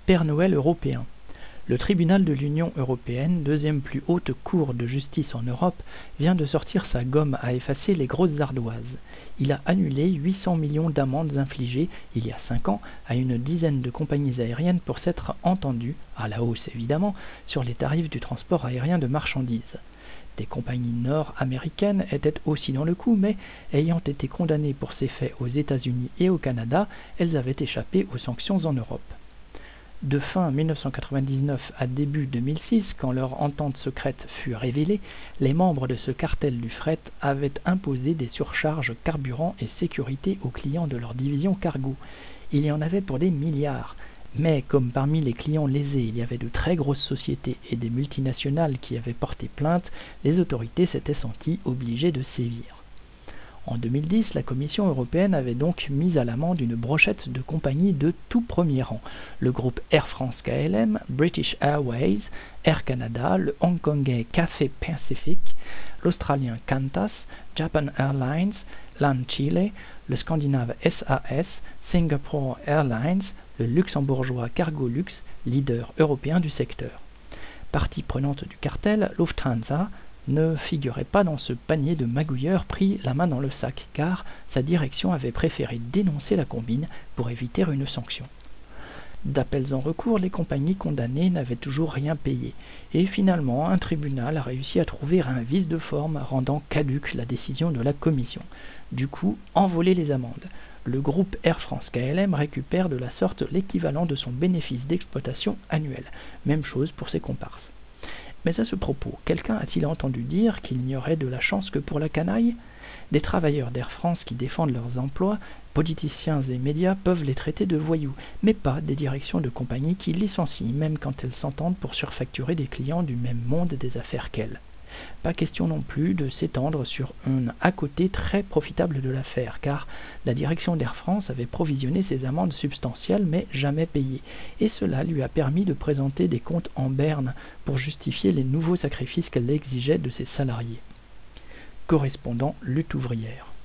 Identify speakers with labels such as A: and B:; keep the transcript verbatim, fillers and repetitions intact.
A: Père Noël européen. Le tribunal de l'Union européenne, deuxième plus haute cour de justice en Europe, vient de sortir sa gomme à effacer les grosses ardoises. Il a annulé huit cents millions d'amendes infligées, il y a cinq ans, à une dizaine de compagnies aériennes pour s'être entendues, à la hausse évidemment, sur les tarifs du transport aérien de marchandises. Des compagnies nord-américaines étaient aussi dans le coup, mais ayant été condamnées pour ces faits aux États-Unis et au Canada, elles avaient échappé aux sanctions en Europe. De fin mille neuf cent quatre-vingt-dix-neuf à début deux mille six, quand leur entente secrète fut révélée, les membres de ce cartel du fret avaient imposé des surcharges carburant et sécurité aux clients de leur division cargo. Il y en avait pour des milliards. Mais comme parmi les clients lésés il y avait de très grosses sociétés et des multinationales qui avaient porté plainte, les autorités s'étaient senties obligées de sévir. En deux mille dix, la Commission européenne avait donc mis à l'amende une brochette de compagnies de tout premier rang. Le groupe Air France K L M, British Airways, Air Canada, le hongkongais Cathay Pacific, l'australien Qantas, Japan Airlines, LAN Chile, le scandinave S A S, Singapore Airlines, le luxembourgeois Cargolux, leader européen du secteur. Partie prenante du cartel, Lufthansa ne figurait pas dans ce panier de magouilleurs pris la main dans le sac, car sa direction avait préféré dénoncer la combine pour éviter une sanction. D'appels en recours, les compagnies condamnées n'avaient toujours rien payé, et finalement un tribunal a réussi à trouver un vice de forme rendant caduque la décision de la commission. Du coup, envoler les amendes. Le groupe Air France K L M récupère de la sorte l'équivalent de son bénéfice d'exploitation annuel. Même chose pour ses comparses. Mais à ce propos, quelqu'un a-t-il entendu dire qu'il n'y aurait de la chance que pour la canaille? Des travailleurs d'Air France qui défendent leurs emplois, politiciens et médias peuvent les traiter de voyous, mais pas des directions de compagnies qui licencient, même quand elles s'entendent pour surfacturer des clients du même monde des affaires qu'elles. Pas question non plus de s'étendre sur un à côté très profitable de l'affaire, car la direction d'Air France avait provisionné ses amendes substantielles mais jamais payées, et cela lui a permis de présenter des comptes en berne pour justifier les nouveaux sacrifices qu'elle exigeait de ses salariés. Correspondant Lutte ouvrière.